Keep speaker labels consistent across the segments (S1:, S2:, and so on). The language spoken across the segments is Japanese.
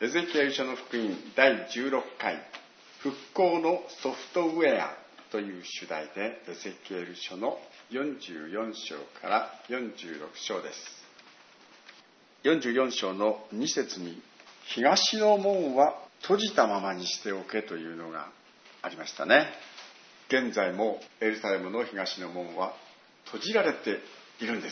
S1: エゼキエル書の福音第16回復興のソフトウェアという主題でエゼキエル書の44章から46章です。44章の2節に東の門は閉じたままにしておけというのがありましたね。現在もエルサレムの東の門は閉じられているんです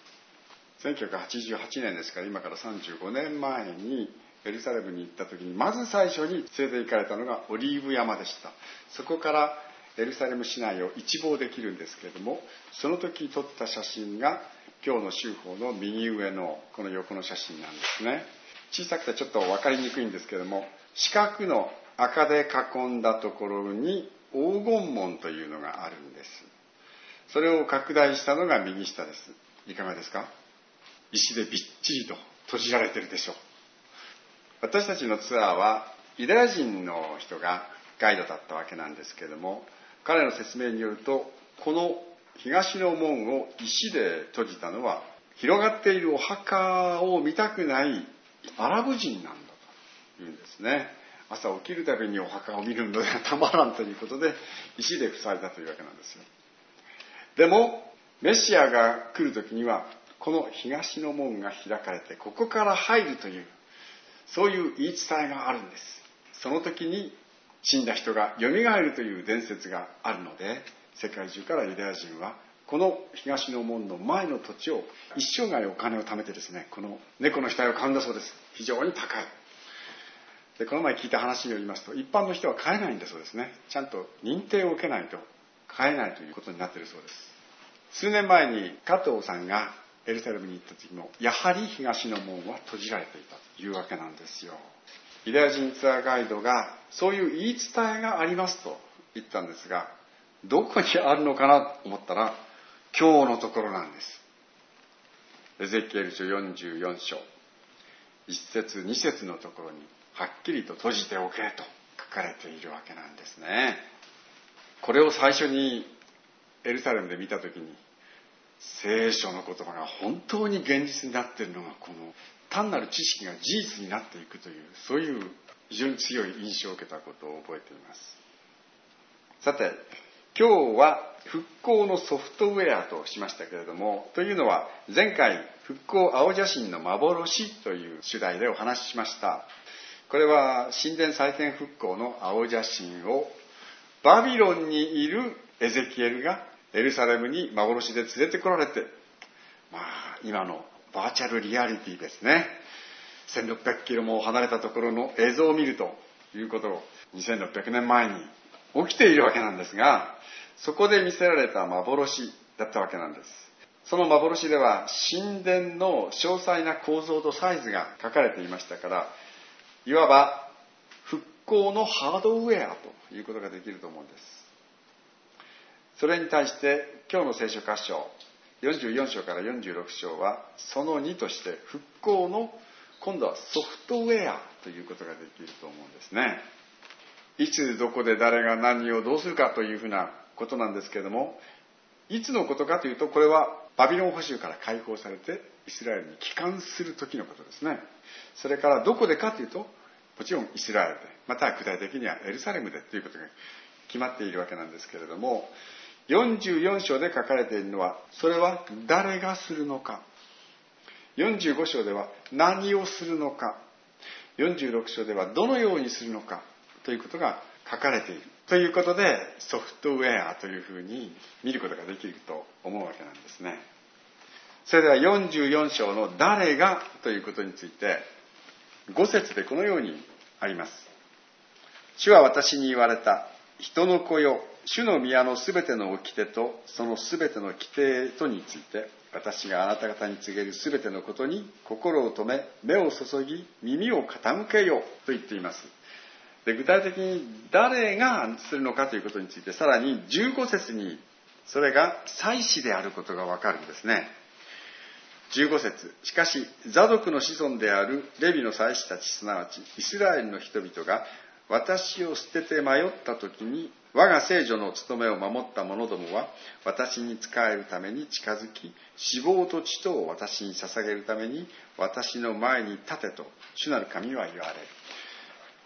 S1: 。1988年ですから今から35年前にエルサレムに行った時にまず最初に連れて行かれたのがオリーブ山でした。そこからエルサレム市内を一望できるんですけれども、その時撮った写真が今日の修法の右上のこの横の写真なんですね。小さくてちょっと分かりにくいんですけれども、四角の赤で囲んだところに黄金門というのがあるんです。それを拡大したのが右下です。いかがですか？石でびっちりと閉じられているでしょう。私たちのツアーはユダヤ人の人がガイドだったわけなんですけれども、彼の説明によると、この東の門を石で閉じたのは広がっているお墓を見たくないアラブ人なんだというんですね。朝起きるたびにお墓を見るのではたまらんということで石で塞いだというわけなんですよ。でもメシアが来るときにはこの東の門が開かれてここから入るという、そういう言い伝えがあるんです。その時に死んだ人が蘇るという伝説があるので、世界中からユダヤ人はこの東の門の前の土地を一生涯お金を貯めてですね、この猫の額を買うんだそうです。非常に高い。で、この前聞いた話によりますと、一般の人は買えないんだそうですね。ちゃんと認定を受けないと買えないということになっているそうです。数年前に加藤さんがエルサレムに行った時も、やはり東の門は閉じられていたというわけなんですよ。ユダヤ人ツアーガイドがそういう言い伝えがありますと言ったんですが、どこにあるのかなと思ったら今日のところなんです。エゼキエル書44章1節2節のところにはっきりと閉じておけと書かれているわけなんですね。これを最初にエルサレムで見たときに、聖書の言葉が本当に現実になっているのが、この単なる知識が事実になっていくという、そういう非常に強い印象を受けたことを覚えています。さて、今日は復興のソフトウェアとしましたけれども、というのは前回復興青写真の幻という主題でお話ししました。これは神殿再建復興の青写真をバビロンにいるエゼキエルがエルサレムに幻で連れてこられて、今のバーチャルリアリティですね。1600キロも離れたところの映像を見るということを2600年前に起きているわけなんですが、そこで見せられた幻だったわけなんです。その幻では神殿の詳細な構造とサイズが書かれていましたから、いわば復興のハードウェアということができると思うんです。それに対して今日の聖書箇所44章から46章はその2として復興の今度はソフトウェアということができると思うんですね。いつどこで誰が何をどうするかというふうなことなんですけれども、いつのことかというと、これはバビロン捕囚から解放されてイスラエルに帰還する時のことですね。それからどこでかというと、もちろんイスラエルで、また具体的にはエルサレムでということが決まっているわけなんですけれども、44章で書かれているのは、それは誰がするのか、45章では何をするのか、46章ではどのようにするのかということが書かれているということで、ソフトウェアというふうに見ることができると思うわけなんですね。それでは44章の誰がということについて5節でこのようにあります。主は私に言われた。人の子よ、主の宮のすべての掟とそのすべての規定とについて、私があなた方に告げるすべてのことに心を止め、目を注ぎ、耳を傾けよと言っています。で、具体的に誰がするのかということについて、さらに15節にそれが祭司であることがわかるんですね。15節、しかしザドクの子孫であるレビの祭司たち、すなわちイスラエルの人々が私を捨てて迷った時に、我が聖女の務めを守った者どもは私に仕えるために近づき、脂肪と血とを私に捧げるために私の前に立てと主なる神は言われる。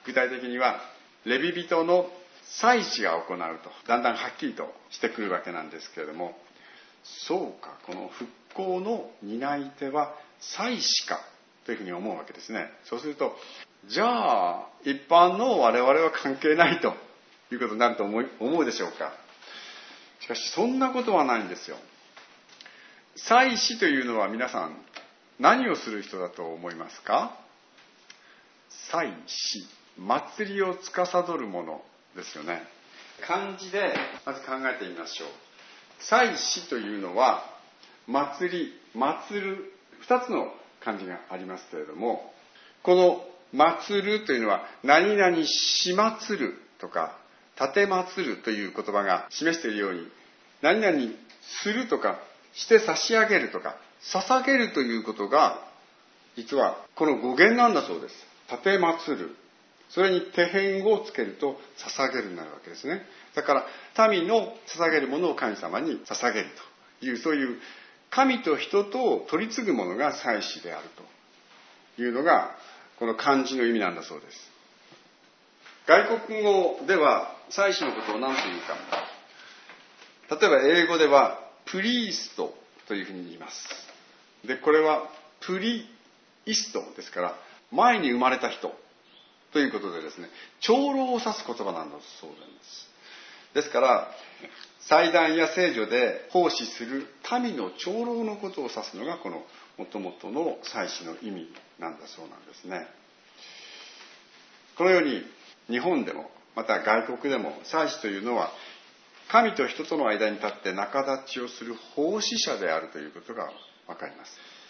S1: 具体的にはレビ人の祭司が行うとだんだんはっきりとしてくるわけなんですけれども、そうか、この復興の担い手は祭司かというふうに思うわけですね。そうすると、じゃあ一般の我々は関係ないということになると思うでしょうか。しかしそんなことはないんですよ。祭司というのは皆さん何をする人だと思いますか？祭司、祭りを司るものですよね。漢字でまず考えてみましょう。祭司というのは祭り、祭る、2つの漢字がありますけれども、この祭るというのは何々し祭るとか立て祭るという言葉が示しているように、何々するとかして差し上げるとか捧げるということが実はこの語源なんだそうです。立て祭る、それに手辺をつけると捧げるになるわけですね。だから民の捧げるものを神様に捧げるという、そういう神と人と取り継ぐものが祭司であるというのがこの漢字の意味なんだそうです。外国語では祭司のことを何というか、例えば英語ではプリーストというふうに言います。で、これはプリイストですから前に生まれた人ということでですね、長老を指す言葉なんだそうなんです。ですから祭壇や聖女で奉仕する民の長老のことを指すのがこの元々の祭司の意味なんだそうなんですね。このように日本でもまた外国でも祭司というのは神と人との間に立って仲立ちをする奉仕者であるということがわかります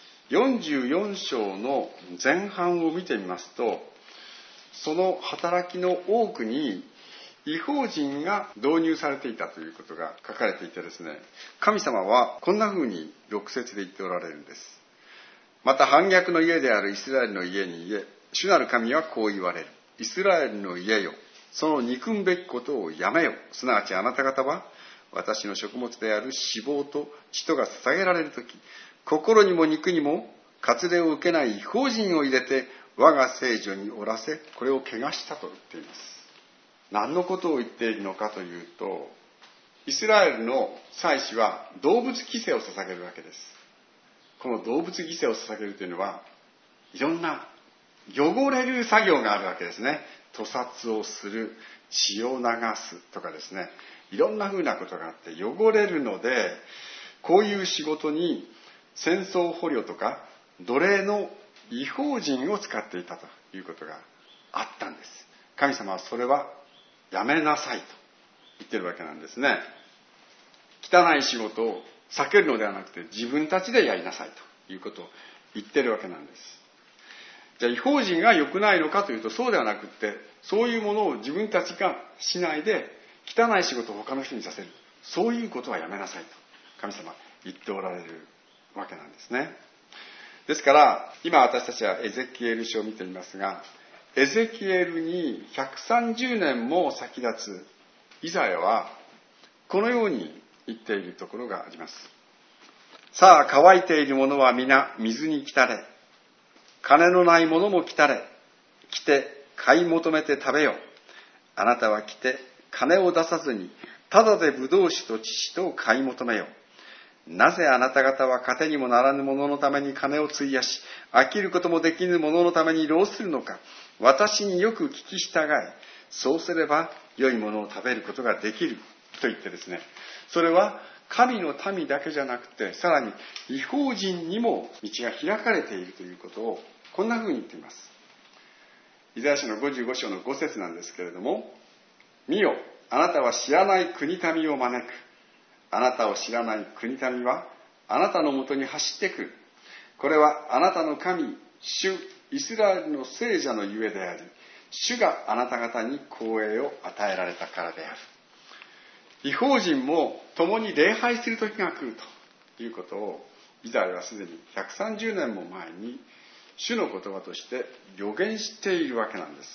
S1: 。44章の前半を見てみますと、その働きの多くに異邦人が導入されていたということが書かれていてですね、神様はこんな風に6節で言っておられるんです。また反逆の家であるイスラエルの家に言え、主なる神はこう言われる。イスラエルの家よ、その憎むべきことをやめよ。すなわちあなた方は私の食物である脂肪と血とが捧げられるとき、心にも肉にも割礼を受けない異邦人を入れて我が聖女におらせ、これを汚したと言っています。何のことを言っているのかというと、イスラエルの祭司は動物犠牲を捧げるわけです。この動物犠牲を捧げるというのは、いろんな汚れる作業があるわけですね。屠殺をする、血を流すとかですね、いろんなふうなことがあって汚れるので、こういう仕事に戦争捕虜とか奴隷の異邦人を使っていたということがあったんです。神様はそれはやめなさいと言ってるわけなんですね。汚い仕事を避けるのではなくて自分たちでやりなさいということを言ってるわけなんです。じゃあ異邦人が良くないのかというとそうではなくって、そういうものを自分たちがしないで汚い仕事を他の人にさせる、そういうことはやめなさいと神様は言っておられるわけなんですね。ですから今私たちはエゼキエル書を見ていますが、エゼキエルに130年も先立つイザヤはこのように言っているところがあります。さあ乾いているものは皆水に来たれ、金のないものも来たれ、来て買い求めて食べよ。あなたは来て金を出さずにただでブドウ酒と乳酒と買い求めよ。なぜあなた方は糧にもならぬもののために金を費やし、飽きることもできぬもののために労するのか。私によく聞き従い、そうすれば良いものを食べることができると言ってですね、それは神の民だけじゃなくて、さらに異邦人にも道が開かれているということをこんな風に言っています。イザヤ書の55章の5節なんですけれども、見よ、あなたは知らない国民を招く。あなたを知らない国民はあなたのもとに走ってくる。これはあなたの神、主イスラエルの聖者のゆえであり、主があなた方に光栄を与えられたからである。異邦人も共に礼拝する時が来るということをイザヤはすでに130年も前に主の言葉として予言しているわけなんです。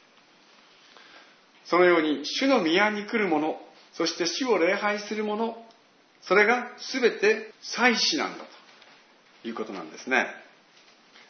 S1: そのように主の宮に来る者、そして主を礼拝する者、それが全て祭司なんだということなんですね。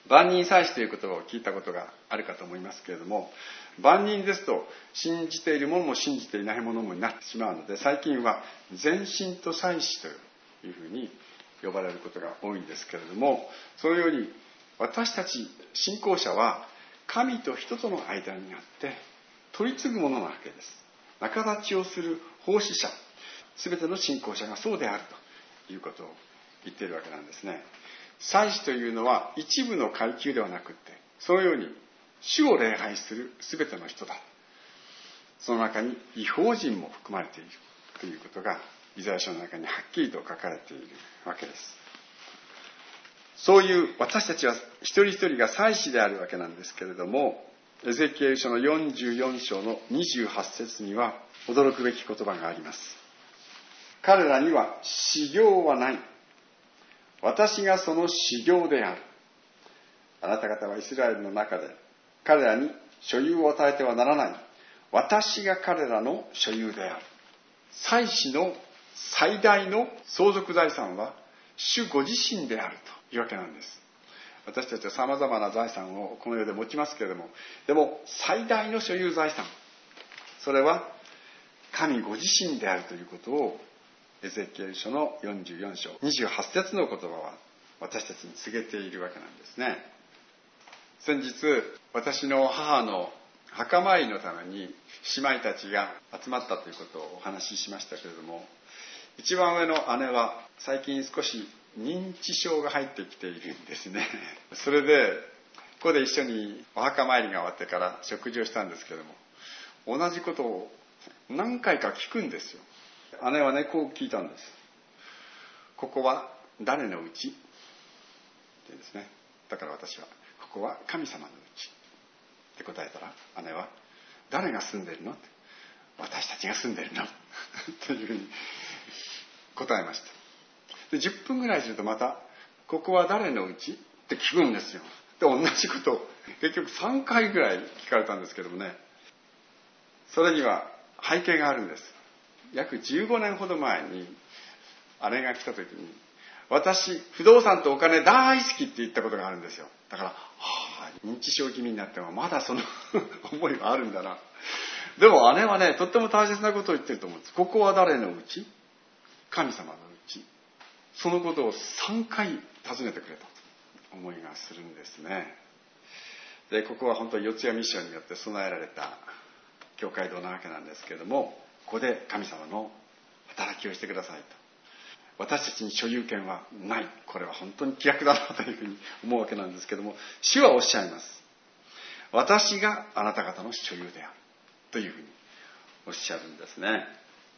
S1: 万人祭司という言葉を聞いたことがあるかと思いますけれども、万人ですと信じている者も信じていない者もになってしまうので、最近は全身と祭司というふうに呼ばれることが多いんですけれども、そのように私たち信仰者は神と人との間にあって取り次ぐものなわけです。仲立ちをする奉仕者、すべての信仰者がそうであるということを言っているわけなんですね。祭司というのは一部の階級ではなくって、そのように主を礼拝するすべての人だ。その中に異邦人も含まれているということがイザヤ書の中にはっきりと書かれているわけです。そういう私たちは一人一人が祭司であるわけなんですけれども、エゼキエル書の44章の28節には驚くべき言葉があります。彼らには修行はない。私がその修行である。あなた方はイスラエルの中で彼らに所有を与えてはならない。私が彼らの所有である。祭司の最大の相続財産は主ご自身であるというわけなんです。私たちは様々な財産をこの世で持ちますけれども、でも最大の所有財産、それは神ご自身であるということをエゼキエル書の44章28節の言葉は私たちに告げているわけなんですね。先日私の母の墓参りのために姉妹たちが集まったということをお話ししましたけれども、一番上の姉は最近少し認知症が入ってきているんですね。それでここで一緒にお墓参りが終わってから食事をしたんですけれども、同じことを何回か聞くんですよ。姉はね、こう聞いたんです。ここは誰のうちって言うんですね。だから私はここは神様のうちって答えたら、姉は誰が住んでるのって、私たちが住んでるのというふうに答えました。で10分ぐらいするとまたここは誰のうちって聞くんですよ。で同じことを結局3回ぐらい聞かれたんですけどもね、それには背景があるんです。約15年ほど前に姉が来た時に、私不動産とお金大好きって言ったことがあるんですよ。だから認知症気味になってもまだその思いはあるんだな。でも姉はね、とっても大切なことを言ってると思うんです。ここは誰のうち？神様のうち。そのことを3回尋ねてくれたと思いがするんですね。でここは本当に四谷ミッションによって備えられた教会堂なわけなんですけれども、ここで神様の働きをしてくださいと。私たちに所有権はない。これは本当に規約だなというふうに思うわけなんですけども、主はおっしゃいます。私があなた方の所有であるというふうにおっしゃるんですね。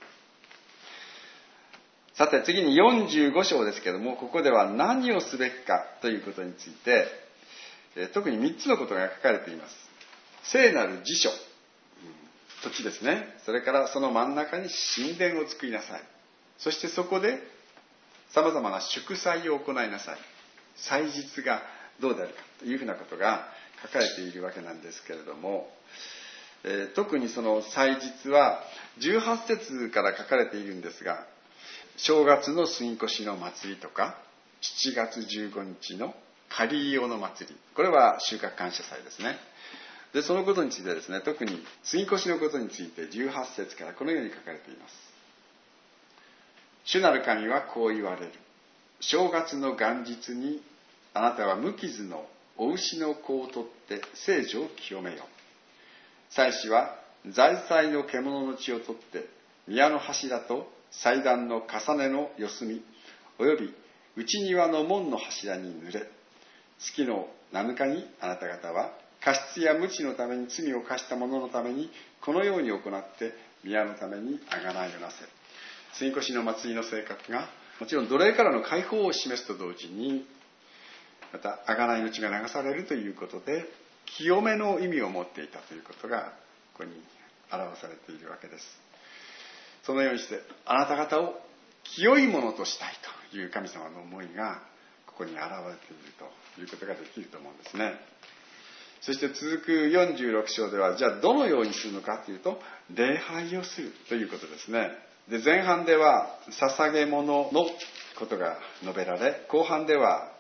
S1: さて次に45章ですけども、ここでは何をすべきかということについて、特に3つのことが書かれています。聖なる寺所、土地ですね。それからその真ん中に神殿を作りなさい。そしてそこでさまざまな祝祭を行いなさい。祭日がどうであるかというふうなことが書かれているわけなんですけれども、特にその祭日は18節から書かれているんですが、正月の杉越の祭りとか7月15日の狩用の祭り、これは収穫感謝祭ですね。でそのことについてですね、特に杉越のことについて18節からこのように書かれています。主なる神はこう言われる。正月の元日にあなたは無傷のお牛の子を取って聖所を清めよう。祭司は財祭の獣の血を取って宮の柱と祭壇の重ねの四隅および内庭の門の柱に塗れ。月の7日にあなた方は過失や無知のために罪を犯した者のためにこのように行って宮のために贖いをなせ。杉越の祭りの性格がもちろん奴隷からの解放を示すと同時に、また贖いの血が流されるということで清めの意味を持っていたということがここに表されているわけです。そのようにしてあなた方を清いものとしたいという神様の思いがここに現れているということができると思うんですね。そして続く46章では、じゃあどのようにするのかというと、礼拝をするということですね。で前半では捧げ物のことが述べられ、後半では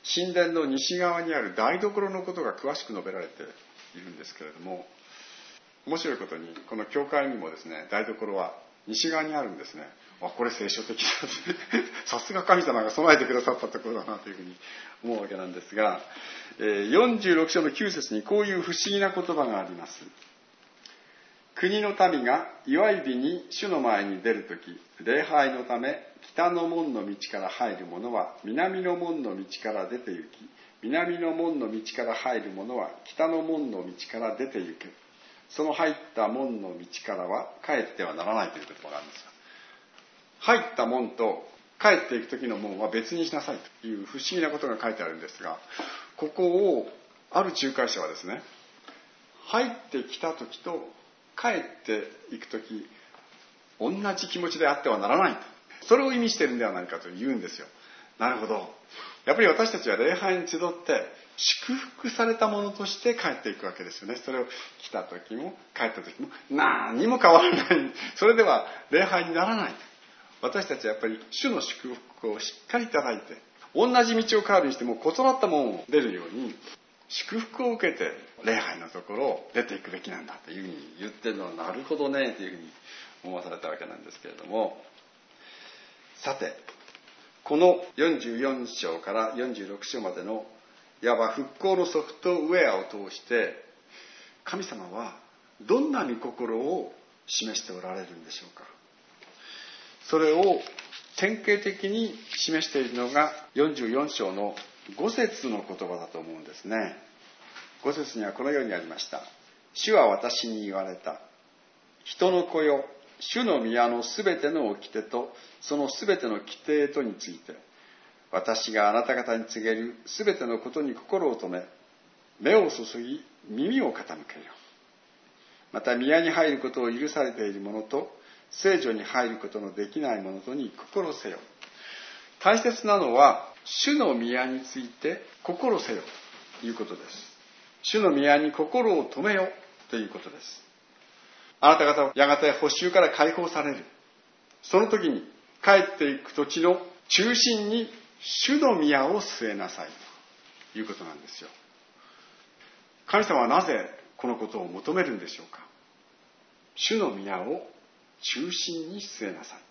S1: 神殿の西側にある台所のことが詳しく述べられているんですけれども、面白いことにこの教会にもですね、台所は西側にあるんですね。これ聖書的ださすが神様が備えてくださったところだなというふうに思うわけなんですが、46章の9節にこういう不思議な言葉があります。国の民が祝い日に主の前に出るとき、礼拝のため北の門の道から入る者は南の門の道から出て行き、南の門の道から入る者は北の門の道から出て行け。その入った門の道からは帰ってはならないという言葉があるんですよ。入った門と帰っていく時の門は別にしなさいという不思議なことが書いてあるんですが、ここをある仲介者はですね、入ってきた時と帰っていく時同じ気持ちであってはならないと、それを意味しているんではないかと言うんですよ。なるほど。やっぱり私たちは礼拝に集って祝福されたものとして帰っていくわけですよね。それを来た時も帰った時も何も変わらない。それでは礼拝にならない。私たちはやっぱり主の祝福をしっかりいただいて、同じ道を変わるにしても異なったものを出るように祝福を受けて礼拝のところを出ていくべきなんだというふうに言ってるのはなるほどねというふうに思わされたわけなんですけれども、さてこの44章から46章までのいわば復興のソフトウェアを通して神様はどんな御心を示しておられるんでしょうか。それを典型的に示しているのが44章の5節の言葉だと思うんですね。5節にはこのようにありました。主は私に言われた。人の子よ、主の宮のすべての掟とそのすべての規定とについて、私があなた方に告げるすべてのことに心を留め、目を注ぎ耳を傾けよ。また宮に入ることを許されている者と聖所に入ることのできない者とに心せよ。大切なのは主の宮について心せよということです。主の宮に心を留めよということです。あなた方はやがて捕囚から解放される。その時に帰っていく時の中心に主の宮を据えなさいということなんですよ。神様はなぜこのことを求めるんでしょうか。主の宮を中心に据えなさい。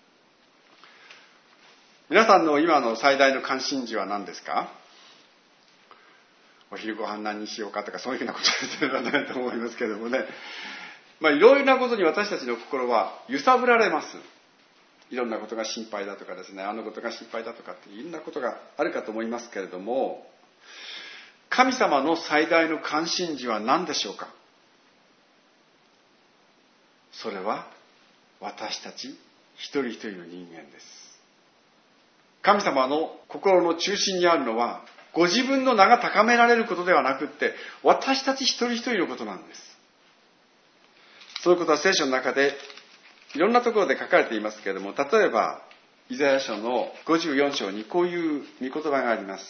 S1: 皆さんの今の最大の関心事は何ですか。お昼ご飯何にしようかとかそういうふうなことではないと思いますけれどもね、いろいろなことに私たちの心は揺さぶられます。いろんなことが心配だとかですね、あのことが心配だとかっていろんなことがあるかと思いますけれども、神様の最大の関心事は何でしょうか。それは私たち一人一人の人間です。神様の心の中心にあるのはご自分の名が高められることではなくって私たち一人一人のことなんです。そういうことは聖書の中でいろんなところで書かれていますけれども、例えばイザヤ書の54章にこういう御言葉があります。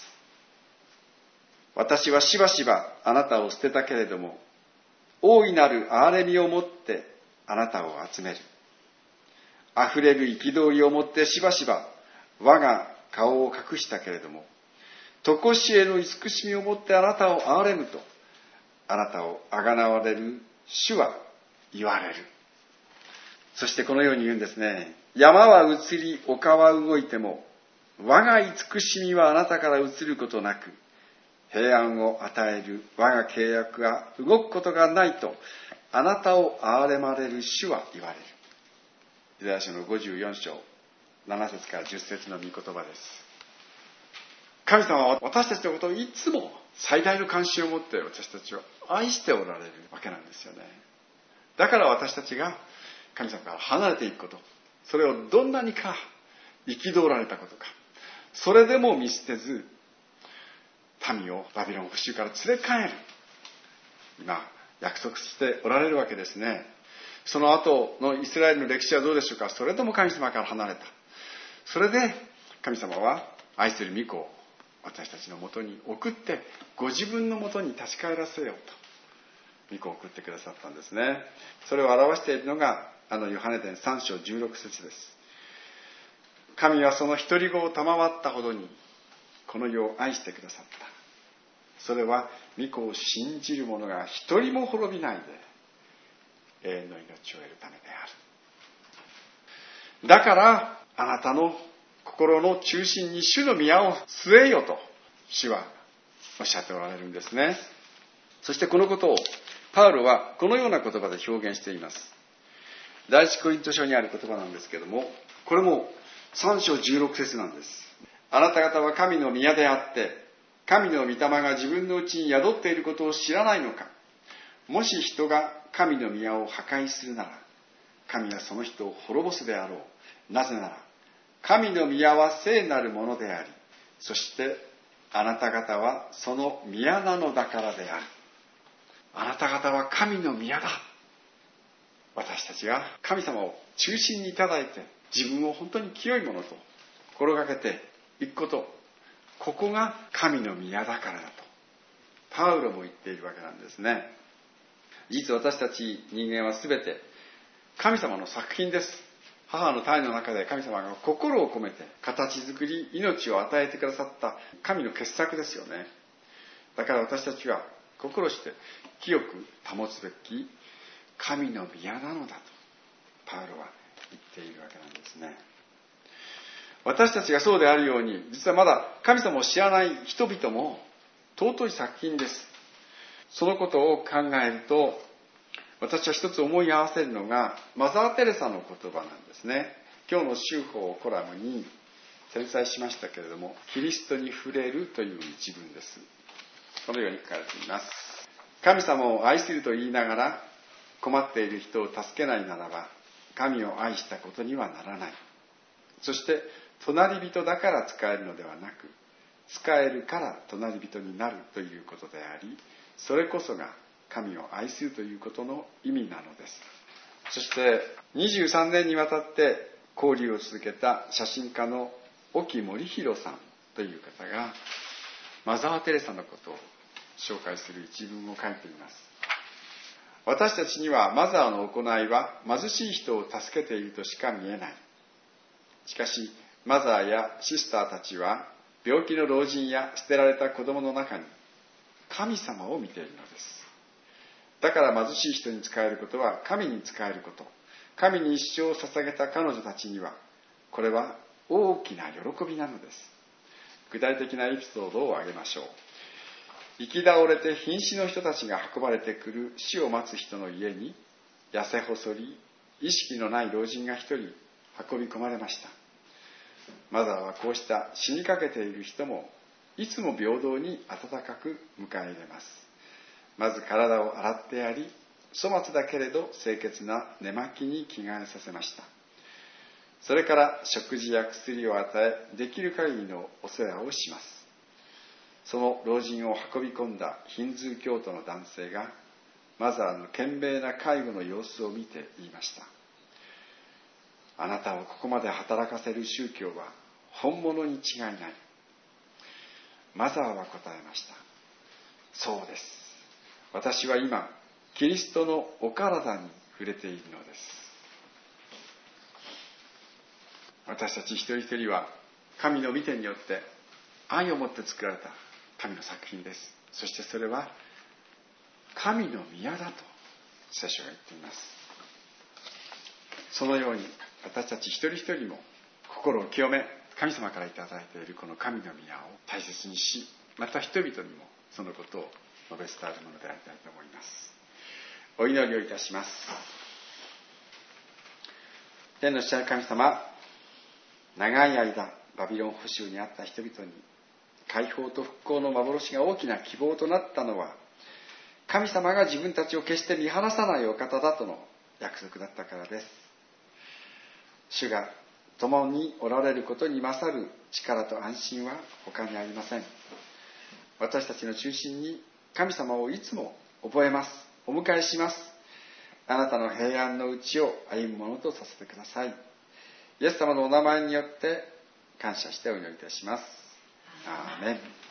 S1: 私はしばしばあなたを捨てたけれども大いなる憐れみをもってあなたを集める。あふれる憤りをもってしばしば我が顔を隠したけれども常しえの慈しみをもってあなたを憐れむとあなたをあがなわれる主は言われる。そしてこのように言うんですね。山は移り丘は動いても我が慈しみはあなたから移ることなく平安を与える我が契約が動くことがないとあなたを憐れまれる主は言われる。イザヤ書の54章7節から10節の御言葉です。神様は私たちのことをいつも最大の関心を持って私たちを愛しておられるわけなんですよね。だから私たちが神様から離れていくこと、それをどんなにか憤られたことか、それでも見捨てず民をバビロン捕囚から連れ帰る、今約束しておられるわけですね。その後のイスラエルの歴史はどうでしょうか。それでも神様から離れた。それで神様は愛する御子を私たちのもとに送ってご自分のもとに立ち返らせようと御子を送ってくださったんですね。それを表しているのがヨハネ伝3章16節です。神はその一人子を賜ったほどにこの世を愛してくださった。それは御子を信じる者が一人も滅びないで永遠の命を得るためである。だからあなたの心の中心に主の宮を据えよと主はおっしゃっておられるんですね。そしてこのことをパウロはこのような言葉で表現しています。第一コリント書にある言葉なんですけども、これも3章16節なんです。あなた方は神の宮であって神の御霊が自分のうちに宿っていることを知らないのか。もし人が神の宮を破壊するなら神はその人を滅ぼすであろう。なぜなら神の宮は聖なるものであり、そしてあなた方はその宮なのだからである。あなた方は神の宮だ。私たちが神様を中心にいただいて自分を本当に清いものと心がけていくこと、ここが神の宮だからだとパウロも言っているわけなんですね。実は私たち人間はすべて神様の作品です。母の胎の中で神様が心を込めて形作り命を与えてくださった神の傑作ですよね。だから私たちは心して清く保つべき神の宮なのだとパウロは言っているわけなんですね。私たちがそうであるように、実はまだ神様を知らない人々も尊い作品です。そのことを考えると、私は一つ思い合わせるのがマザー・テレサの言葉なんですね。今日の修法コラムに転載しましたけれども、キリストに触れるという一文です。このように書かれています。神様を愛すると言いながら困っている人を助けないならば神を愛したことにはならない。そして隣人だから使えるのではなく、使えるから隣人になるということであり、それこそが神を愛するということの意味なのです。そして23年にわたって交流を続けた写真家の沖森弘さんという方がマザー・テレサのことを紹介する一文を書いています。私たちにはマザーの行いは貧しい人を助けているとしか見えない。しかしマザーやシスターたちは病気の老人や捨てられた子供の中に神様を見ているのです。だから貧しい人に仕えることは神に仕えること。神に一生を捧げた彼女たちにはこれは大きな喜びなのです。具体的なエピソードを挙げましょう。行き倒れて瀕死の人たちが運ばれてくる死を待つ人の家に痩せ細り意識のない老人が一人運び込まれました。マザーはこうした死にかけている人もいつも平等に温かく迎え入れます。まず体を洗ってやり、粗末だけれど清潔な寝巻きに着替えさせました。それから食事や薬を与え、できる限りのお世話をします。その老人を運び込んだヒンズー教徒の男性がマザーの懸命な介護の様子を見て言いました。あなたをここまで働かせる宗教は本物に違いない。マザーは答えました。そうです。私は今キリストのお体に触れているのです。私たち一人一人は神の御手によって愛を持って作られた神の作品です。そしてそれは神の宮だと聖書が言っています。そのように私たち一人一人も心を清め、神様からいただいているこの神の宮を大切にし、また人々にもそのことを述べ伝えるものでありたいと思います。お祈りをいたします。天の父なる神様、長い間バビロン捕囚にあった人々に解放と復興の幻が大きな希望となったのは、神様が自分たちを決して見放さないお方だとの約束だったからです。主が共におられることに勝る力と安心は他にありません。私たちの中心に神様をいつも覚えます。お迎えします。あなたの平安のうちを歩むものとさせてください。イエス様のお名前によって感謝してお祈りいたします。アーメン。